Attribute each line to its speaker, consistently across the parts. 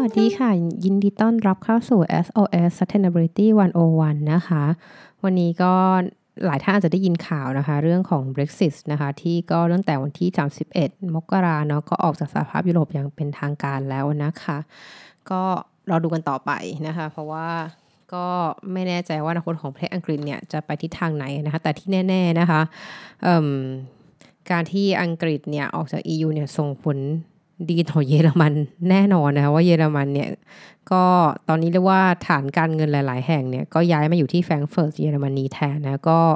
Speaker 1: วัสดีค่ะยินดีต้อนรับเข้าสู่ SOS Sustainability 101นะคะวันนี้ก็หลายท่านอาจจะได้ยินข่าวนะคะเรื่องของ Brexit นะคะที่ก็ตั้งแต่วันที่31มกราเนาะก็ออกจากสหภาพยุโรปอย่างเป็นทางการแล้วนะคะก็รอดูกันต่อไปนะคะเพราะว่าก็ไม่แน่ใจว่าอนาคตของประเทศอังกฤษเนี่ยจะไปทิศทางไหนนะคะแต่ที่แน่ๆนะคะการที่อังกฤษเนี่ยออกจาก EU เนี่ยส่งผลดีต่อเยอรมันแน่นอนนะคะว่าเยอรมันเนี่ยก็ตอนนี้เรียกว่าฐานการเงินหลายๆแห่งเนี่ยก็ย้ายมาอยู่ที่แฟรงก์เฟิร์ตเยอรมนีแทนนะก็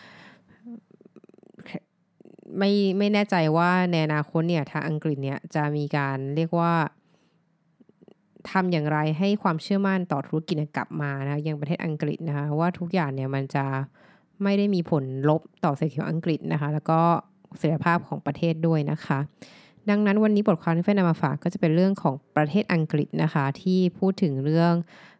Speaker 1: ไม่แน่ใจว่าในอนาคตเนี่ยทางอังกฤษเนี่ยจะมีการเรียกว่าทำอย่างไรให้ความเชื่อมั่นต่อธุรกิจกลับมานะยังประเทศอังกฤษนะคะว่าทุกอย่างเนี่ยมันจะไม่ได้มีผลลบต่อเศรษฐกิจอังกฤษนะคะแล้วก็เสถียรภาพของประเทศด้วยนะคะดังนั้นวันนี้บทความที่เฟนนำมาฝากก็จะเป็นเรื่องของประเทศอังกฤษนะคะที่พูดถึงเรื่อง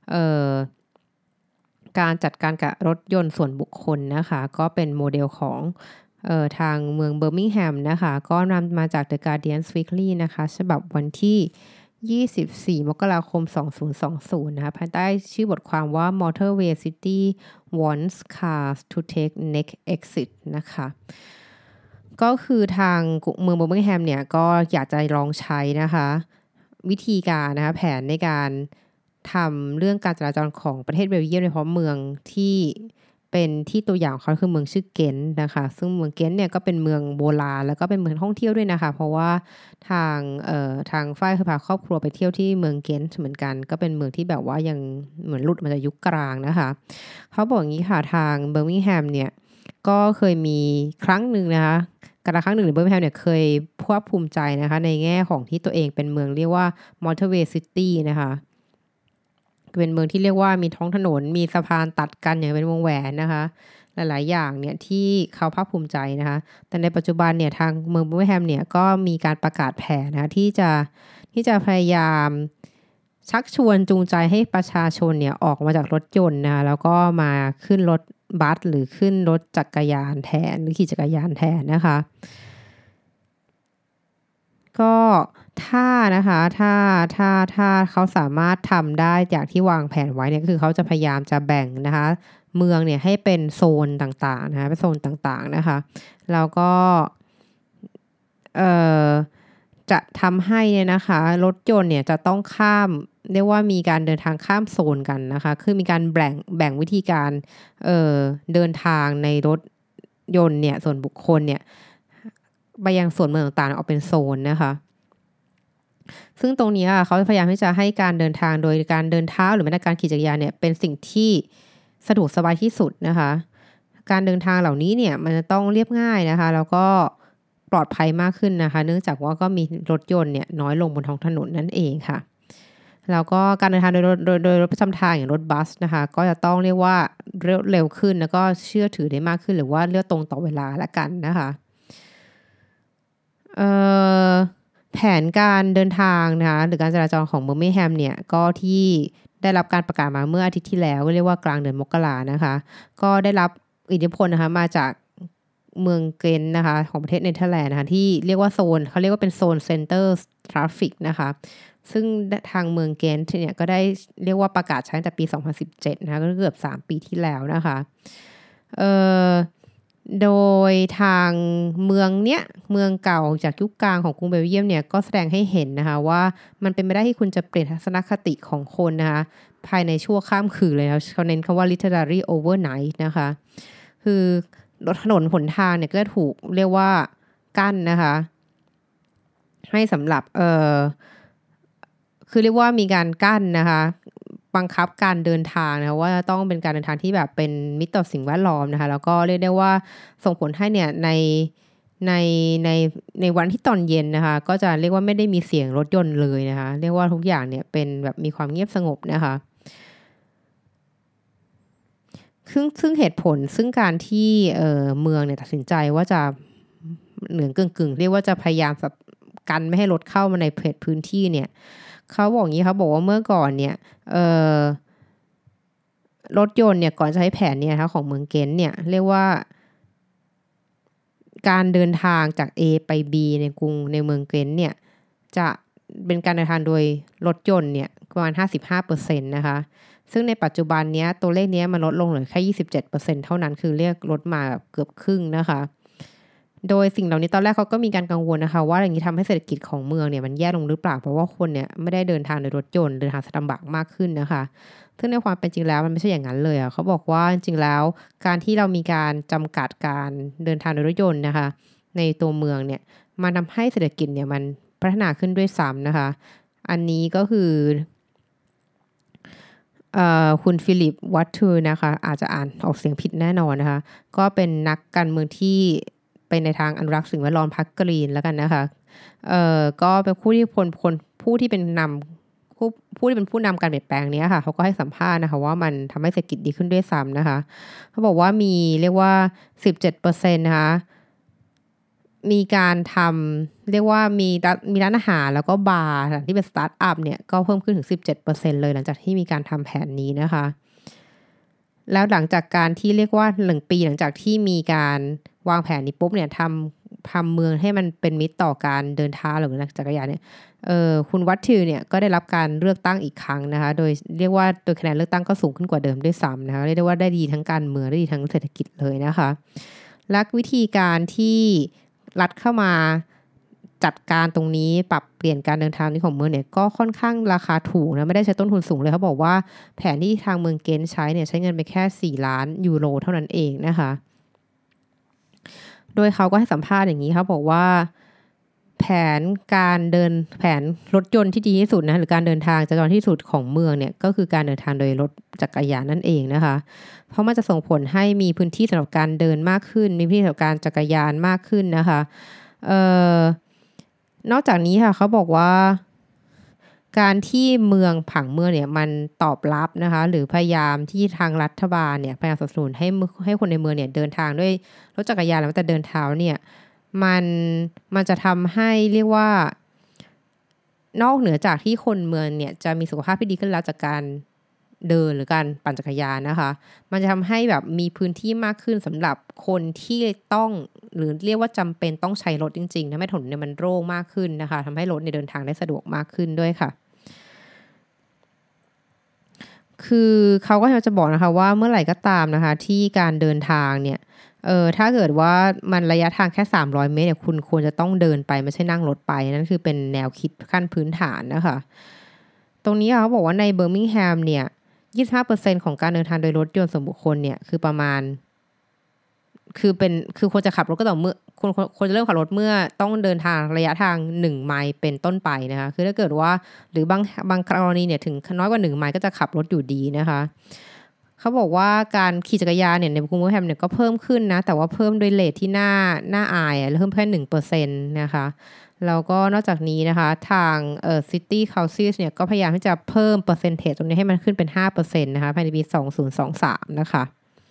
Speaker 1: การจัดการกับรถยนต์ส่วนบุคคลนะคะก็เป็นโมเดลของทางเมืองเบอร์มิงแฮมนะคะก็นำมาจาก The Guardian Weekly นะคะฉบับวันที่24มกราคม2020นะคะภายใต้ชื่อบทความว่า Motorway City wants cars to take next exit นะคะก็คือทางเมืองเบอร์มิงแฮมเนี่ยก็อยากจะลองใช้นะคะวิธีการนะคะแผนในการทำเรื่องการจราจรของประเทศเบลเยียมโดยเฉพาะเมืองที่เป็นที่ตัวอย่างของเขาคือเมืองชื่อเกนต์นะคะซึ่งเมืองเกนต์เนี่ยก็เป็นเมืองโบราณแล้วก็เป็นเมืองท่องเที่ยวด้วยนะคะเพราะว่าทางฝ้ายเคยพาครอบครัวไปเที่ยวที่เมืองเกนต์เหมือนกันก็เป็นเมืองที่แบบว่ายังเหมือนหลุดมาจากยุคกลางนะคะเขาบอกอย่างนี้ค่ะทางเบอร์มิงแฮมเนี่ยก็เคยมีครั้งหนึ่งนะคะการละครั้งหนึ่งในเบอร์มิงแฮมเนี่ยเคยภาคภูมิใจนะคะในแง่ของที่ตัวเองเป็นเมืองเรียกว่า Motorway City นะคะเป็นเมืองที่เรียกว่ามีท้องถนนมีสะพานตัดกันอย่างเป็นวงแหวนนะคะหลายๆอย่างเนี่ยที่เขาภาคภูมิใจนะคะแต่ในปัจจุบันเนี่ยทางเมืองเบอร์มิงแฮมเนี่ยก็มีการประกาศแผนนะคะที่จะพยายามชักชวนจูงใจให้ประชาชนเนี่ยออกมาจากรถยนต์นะแล้วก็มาขึ้นรถบัสหรือขึ้นรถจักรยานแทนหรือขี่จักรยานแทนนะคะก็ถ้านะคะถ้าเขาสามารถทำได้อย่างที่วางแผนไว้เนี่ยคือเขาจะพยายามจะแบ่งนะคะเมืองเนี่ยให้เป็นโซนต่างๆนะคะเป็นโซนต่างๆนะคะแล้วก็เอ่อจะทำให้เนี่ยนะคะรถยนต์เนี่ยจะต้องข้ามเรียกว่ามีการเดินทางข้ามโซนกันนะคะคือมีการแบ่งวิธีการเดินทางในรถยนต์เนี่ยส่วนบุคคลเนี่ยไปยังส่วนเมืองต่างๆออกเป็นโซนนะคะ ซึ่งตรงนี้เขาพยายามที่จะให้การเดินทางโดยการเดินเท้าหรือแม้แต่การขี่จักรยานเนี่ยเป็นสิ่งที่สะดวกสบายที่สุดนะคะการเดินทางเหล่านี้เนี่ยมันจะต้องเรียบง่ายนะคะแล้วก็ปลอดภัยมากขึ้นนะคะเนื่องจากว่าก็มีรถยนต์เนี่ยน้อยลงบนท้องถนนนั่นเองค่ะแล้วก็การเดินทางโดยรถประจำทางอย่างรถบัสนะคะก็จะต้องเรียกว่าเร็วขึ้นแล้วก็เชื่อถือได้มากขึ้นหรือว่าเลือกตรงต่อเวลาละกันนะคะเอ่อ แผนการเดินทางนะคะหรือการจราจรของเบอร์มิงแฮมเนี่ยก็ที่ได้รับการประกาศมาเมื่ออาทิตย์ที่แล้วเรียกว่ากลางเดือนมกรานะคะก็ได้รับอิทธิพลนะคะมาจากเมืองเกนต์นะคะของประเทศเนเธอร์แลนด์นะคะที่เรียกว่าโซนเขาเรียกว่าเป็นโซนเซ็นเตอร์ทราฟฟิกนะคะซึ่งทางเมืองเกนต์เนี่ยก็ได้เรียกว่าประกาศใช้ตั้งแต่ปี2017นะคะก็เกือบ3ปีที่แล้วนะคะเอ่อ โดยทางเมืองเนี้ยเมืองเก่าจากยุคกลางของกรุงเบลเยียมเนี่ยก็แสดงให้เห็นนะคะว่ามันเป็นไปได้ที่คุณจะเปลี่ยนทัศนคติของคนนะคะภายในชั่วข้ามคืนเลยนะเขาเน้นคำว่า literary overnight นะคะคือรถถนนหนทางเนี่ยก็จะถูกเรียกว่ากั้นนะคะให้สำหรับคือเรียกว่ามีการกั้นนะคะบังคับการเดินทางนะคะว่าต้องเป็นการเดินทางที่แบบเป็นมิตรต่อสิ่งแวดล้อมนะคะแล้วก็เรียกได้ว่าส่งผลให้เนี่ยในในในวันที่ตอนเย็นนะคะก็จะเรียกว่าไม่ได้มีเสียงรถยนต์เลยนะคะเรียกว่าทุกอย่างเนี่ยเป็นแบบมีความเงียบสงบนะคะซึ่งเหตุผลซึ่งการที่เมืองเนี่ยตัดสินใจว่าจะเหนือกึ่งเรียกว่าจะพยายามแบบกันไม่ให้รถเข้ามาในเขตพื้นที่เนี่ยเขาบอกอย่างนี้เขาบอกว่าเมื่อก่อนเนี่ยเอ่อรถยนต์เนี่ยก่อนจะใช้แผนเนี่ยนะคะของเมืองเกนต์เนี่ยเรียกว่าการเดินทางจาก A ไป B ในเมืองเกนต์เนี่ยจะเป็นการเดินทางโดยรถยนต์เนี่ยประมาณ 55% นะคะซึ่งในปัจจุบันนี้ตัวเลขนี้มันลดลงเหลือแค่ 27% เท่านั้นคือเรียกลดมาเกือบครึ่งนะคะโดยสิ่งเหล่านี้ตอนแรกเขาก็มีการกังวลนะคะว่าอย่างนี้ทำให้เศรษฐกิจของเมืองเนี่ยมันแย่ลงหรือเปล่าเพราะว่าคนเนี่ยไม่ได้เดินทางโดยรถยนต์เดินทางสะดวกมากขึ้นนะคะซึ่งในความเป็นจริงแล้วมันไม่ใช่อย่างนั้นเลยเขาบอกว่าจริงๆแล้วการที่เรามีการจำกัดการเดินทางโดยรถยนต์นะคะในตัวเมืองเนี่ยมันทำให้เศรษฐกิจเนี่ยมันพัฒนาขึ้นด้วยซ้ำนะคะอันนี้ก็คือคุณฟิลิปวัตเทอร์นะคะอาจจะอ่านออกเสียงผิดแน่นอนนะคะก็เป็นนักการเมืองที่ไปในทางอนุรักษ์สิ่งแวดล้อมพรรคกรีนแล้วกันนะคะก็เป็นผู้ที่ผู้ที่เป็นผู้ที่เป็นผู้นำการเปลี่ยนแปลงนี้ค่ะเขาก็ให้สัมภาษณ์นะคะว่ามันทำให้เศรษฐกิจดีขึ้นด้วยซ้ำนะคะเขาบอกว่ามีเรียกว่า 17% นะคะมีการทำเรียกว่ามีร้านอาหารแล้วก็บาร์ที่เป็นสตาร์ทอัพเนี่ยก็เพิ่มขึ้นถึง 17% เลยหลังจากที่มีการทำแผนนี้นะคะแล้วหลังจากการที่เรียกว่า1 ปีหลังจากที่มีการวางแผนนี้ปุ๊บเนี่ยทำเมืองให้มันเป็นมิตรต่อการเดินเท้าหรือนักจักรยานเนี่ยคุณวัตถือเนี่ยก็ได้รับการเลือกตั้งอีกครั้งนะคะโดยเรียกว่าโดยคะแนนเลือกตั้งก็สูงขึ้นกว่าเดิมด้วยซ้ำนะคะเรียกได้ว่าได้ดีทั้งการเมืองได้ดีทั้งเศรษฐกิจเลยนะคะและวิธีการที่รัฐเข้ามาจัดการตรงนี้ปรับเปลี่ยนการเดินทางนี้ของเมืองเนี่ยก็ค่อนข้างราคาถูกนะไม่ได้ใช้ต้นทุนสูงเลยเขาบอกว่าแผนที่ทางเมืองเกนใช้เนี่ยใช้เงินไปแค่4 ล้านยูโรเท่านั้นเองนะคะโดยเขาก็ให้สัมภาษณ์อย่างนี้เขาบอกว่าแผนรถยนต์ที่ดีที่สุดนะหรือการเดินทางจราจรที่สุดของเมืองเนี่ยก็คือการเดินทางโดยรถจักรยานนั่นเองนะคะเพราะมันจะส่งผลให้มีพื้นที่สำหรับการเดินมากขึ้นมีพื้นที่สำหรับการจักรยานมากขึ้นนะคะนอกจากนี้ค่ะเขาบอกว่าการที่ผังเมืองเนี่ยมันตอบรับนะคะหรือพยายามที่ทางรัฐบาลเนี่ยพยายามสนับสนุนให้คนในเมืองเนี่ยเดินทางด้วยรถจักรยานแล้วแต่เดินเท้าเนี่ยมันจะทำให้เรียกว่านอกเหนือจากที่คนเมืองเนี่ยจะมีสุขภาพที่ดีขึ้นแล้วจากการเดินหรือการปั่นจักรยานนะคะมันจะทำให้แบบมีพื้นที่มากขึ้นสำหรับคนที่ต้องหรือเรียกว่าจำเป็นต้องใช้รถจริงๆทำให้ถนนเนี่ยมันโล่งมากขึ้นนะคะทำให้รถเนี่ยเดินทางได้สะดวกมากขึ้นด้วยค่ะคือเขาก็จะบอกนะคะว่าเมื่อไหร่ก็ตามนะคะที่การเดินทางเนี่ยถ้าเกิดว่ามันระยะทางแค่300 เมตรเนี่ยคุณควรจะต้องเดินไปไม่ใช่นั่งรถไปนั่นคือเป็นแนวคิดขั้นพื้นฐานนะคะตรงนี้เขาบอกว่าในเบอร์มิงแฮมเนี่ย25% ของการเดินทางโดยรถยนต์ส่วนบุคคลเนี่ยคือประมาณคือควรจะขับรถก็ต่อเมื่อควรจะเริ่มขับรถเมื่อต้องเดินทางระยะทาง1 ไมล์เป็นต้นไปนะคะคือถ้าเกิดว่าหรือบางกรณีเนี่ยถึงน้อยกว่า1 ไมล์ก็จะขับรถอยู่ดีนะคะเขาบอกว่าการขี่จักรยานเนี่ยในกรุงเทพเนี่ยก็เพิ่มขึ้นนะแต่ว่าเพิ่มโดยเรทที่น่าอายเพิ่มแค่ 1% นะคะแล้วก็นอกจากนี้นะคะทางCity Council เนี่ยก็พยายามที่จะเพิ่มเปอร์เซ็นต์ตรงนี้ให้มันขึ้นเป็น 5% นะคะภายในปี2023นะคะ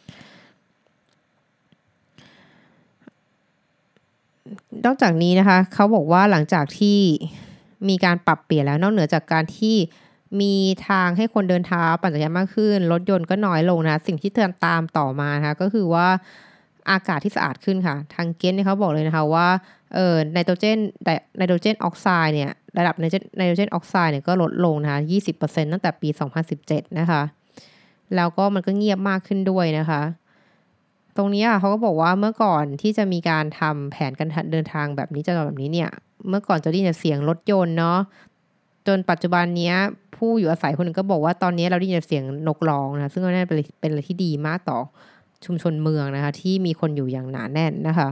Speaker 1: นอกจากนี้นะคะเขาบอกว่าหลังจากที่มีการปรับเปลี่ยนแล้วนอกเหนือจากการที่มีทางให้คนเดินเท้าปั่นจักรยานมากขึ้นรถยนต์ก็น้อยลงนะสิ่งที่ตามต่อมานะคะก็คือว่าอากาศที่สะอาดขึ้นค่ะทางเกนเนี่ยเขาบอกเลยนะคะว่าไนโตรเจนออกไซด์เนี่ยระดับไนโตรเจนออกไซด์เนี่ยก็ลดลงนะคะ 20% ตั้งแต่ปี2017นะคะแล้วก็มันก็เงียบมากขึ้นด้วยนะคะตรงนี้เขาก็บอกว่าเมื่อก่อนที่จะมีการทำแผนการเดินทางแบบนี้แบบนี้เนี่ยเมื่อก่อนจะได้ยินเสียงรถยนต์เนาะจนปัจจุบันนี้ผู้อยู่อาศัยคนหนึ่งก็บอกว่าตอนนี้เราได้ยินเสียงนกร้องนะซึ่งก็น่าเป็นอะไรที่ดีมากต่อชุมชนเมืองนะคะที่มีคนอยู่อย่างหนาแน่นนะคะ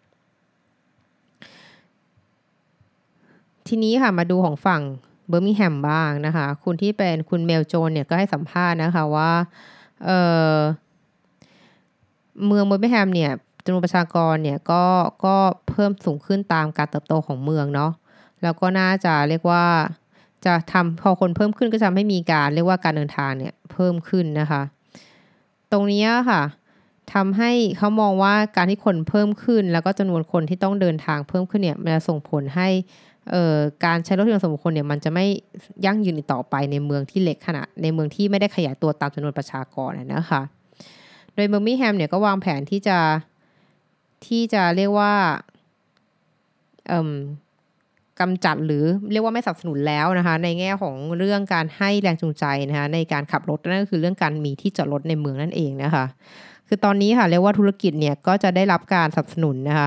Speaker 1: ทีนี้ค่ะมาดูของฝั่งเบอร์มิงแฮมบ้างนะคะคุณเมลโจนเนี่ยก็ให้สัมภาษณ์นะคะว่าเเมืองเบอร์มิงแฮมเนี่ยจำนวนประชากรเนี่ยก็เพิ่มสูงขึ้นตามการเติบโตของเมืองเนาะแล้วก็น่าจะเรียกว่าจะทำพอคนเพิ่มขึ้นก็จะไม่มีการเรียกว่าการเดินทางเนี่ยเพิ่มขึ้นนะคะตรงนี้ค่ะทำให้เขามองว่าการที่คนเพิ่มขึ้นแล้วก็จำนวนคนที่ต้องเดินทางเพิ่มขึ้นเนี่ยมันจะส่งผลให้การใช้รถยนต์ส่วนบุคคลเนี่ยมันจะไม่ยั่งยืนอีกต่อไปในเมืองที่เล็กขนาดในเมืองที่ไม่ได้ขยายตัวตามจำนวนประชากรนะคะโดยเบอร์มิงแฮมเนี่ยก็วางแผนที่จะเรียกว่ากำจัดหรือเรียกว่าไม่สนับสนุนแล้วนะคะในแง่ของเรื่องการให้แรงจูงใจนะคะในการขับรถนั่นก็คือเรื่องการมีที่จอดรถในเมืองนั่นเองนะคะคือตอนนี้ค่ะเรียกว่าธุรกิจเนี่ยก็จะได้รับการสนับสนุนนะคะ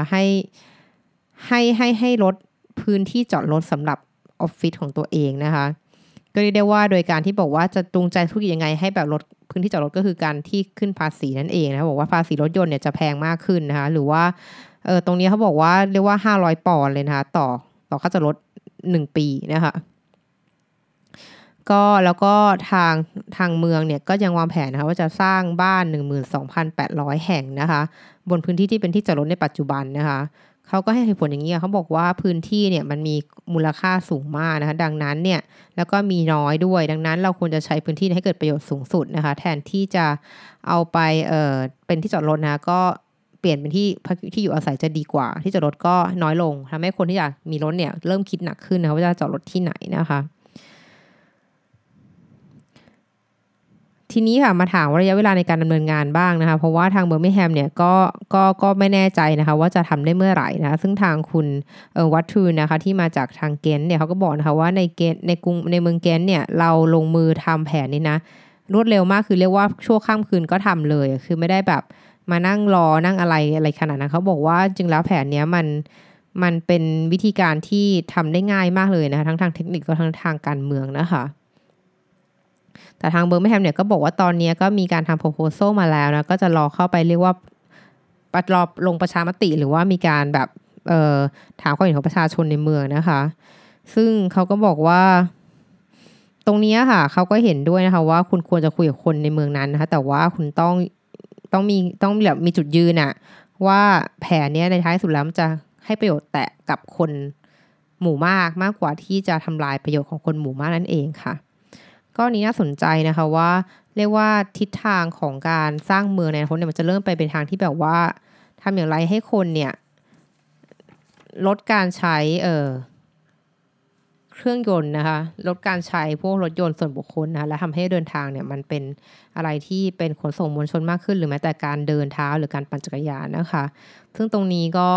Speaker 1: ให้ลดพื้นที่จอดรถสำหรับออฟฟิศของตัวเองนะคะก็เรียกได้ว่าโดยการที่บอกว่าจะจูงใจธุรกิจยังไงให้แบบลดพื้นที่จอดรถก็คือการที่ขึ้นภาษีนั่นเองนะบอกว่าภาษีรถยนต์เนี่ยจะแพงมากขึ้นนะคะหรือว่าตรงนี้เขาบอกว่าเรียกว่า500 ปอนด์เลยนะคะต่อค่าจอดรถ1 ปีนะคะก็แล้วก็ทางเมืองเนี่ยก็ยังวางแผนนะคะว่าจะสร้างบ้าน 12,800 แห่งนะคะบนพื้นที่ที่เป็นที่จอดรถในปัจจุบันนะคะเขาก็ให้เหตุผลอย่างนี้เขาบอกว่าพื้นที่เนี่ยมันมีมูลค่าสูงมากนะคะดังนั้นเนี่ยแล้วก็มีน้อยด้วยดังนั้นเราควรจะใช้พื้นที่ให้เกิดประโยชน์สูงสุดนะคะแทนที่จะเอาไปเป็นที่จอดรถนะก็เปลี่ยนเป็นที่อยู่อาศัยจะดีกว่าที่จอดรถก็น้อยลงทำให้คนที่อยากมีรถเนี่ยเริ่มคิดหนักขึ้นนะคะว่าจะจอดรถที่ไหนนะคะทีนี้ค่ะมาถามว่าระยะเวลาในการดำเนินงานบ้างนะคะเพราะว่าทางเบอร์มิงแฮมเนี่ยก็ไม่แน่ใจนะคะว่าจะทำได้เมื่อไหร่นะซึ่งทางคุณวัตทูนนะคะที่มาจากทางเกนต์เนี่ยเขาก็บอกนะคะว่าในเมืองเกนต์เนี่ยเราลงมือทำแผนนี้นะรวดเร็วมากคือเรียกว่าชั่วข้ามคืนก็ทำเลยคือไม่ได้แบบมานั่งรอนั่งอะไรขนาดนั้นเขาบอกว่าจริงแล้วแผนเนี้ยมันเป็นวิธีการที่ทำได้ง่ายมากเลยนะคะทั้งทางเทคนิคก็ทั้งทางการเมืองนะคะแต่ทางเบอร์มิงแฮมเนี่ยก็บอกว่าตอนนี้ก็มีการทำ proposal มาแล้วนะก็จะรอเข้าไปเรียกว่ารอลงประชามติหรือว่ามีการแบบถามความเห็นของประชาชนในเมืองนะคะซึ่งเขาก็บอกว่าตรงนี้ค่ะเขาก็เห็นด้วยนะคะว่าคุณควรจะคุยกับคนในเมืองนั้นนะคะแต่ว่าคุณต้องแบบมีจุดยืนอะว่าแผนนี้ในท้ายสุดแล้วมันจะให้ประโยชน์แต่กับคนหมู่มากกว่าที่จะทำลายประโยชน์ของคนหมู่มากนั่นเองค่ะก็นี้น่าสนใจนะคะว่าเรียกว่าทิศทางของการสร้างเมืองในอนาคตเนี่ยมันจะเริ่มไปเป็นทางที่แบบว่าทำอย่างไรให้คนเนี่ยลดการใช้เครื่องยนต์นะคะลดการใช้พวกรถยนต์ส่วนบุคคลนะคะและทำให้เดินทางเนี่ยมันเป็นอะไรที่เป็นขนส่งมวลชนมากขึ้นหรือแม้แต่การเดินเท้าหรือการปั่นจักรยานนะคะซึ่งตรงนี้ก็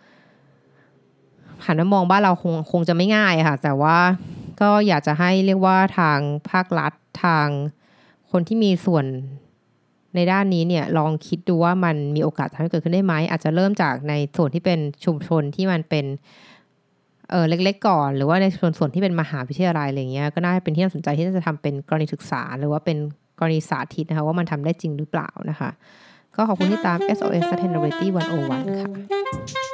Speaker 1: หันมามองบ้านเราคงจะไม่ง่ายค่ะแต่ว่าก็อยากจะให้เรียกว่าทางภาครัฐทางคนที่มีส่วนในด้านนี้เนี่ยลองคิดดูว่ามันมีโอกาสทำให้เกิดขึ้นได้ไหมอาจจะเริ่มจากในส่วนที่เป็นชุมชนที่มันเป็นเล็กๆก่อนหรือว่าในส่วนที่เป็นมหาวิทยาลัยอะไรเงี้ยก็น่าจะเป็นที่น่าสนใจที่จะทำเป็นกรณีศึกษาหรือว่าเป็นกรณีสาธิตนะคะว่ามันทำได้จริงหรือเปล่านะคะก็ขอบคุณที่ตาม SOS Sustainability 101 ค่ะ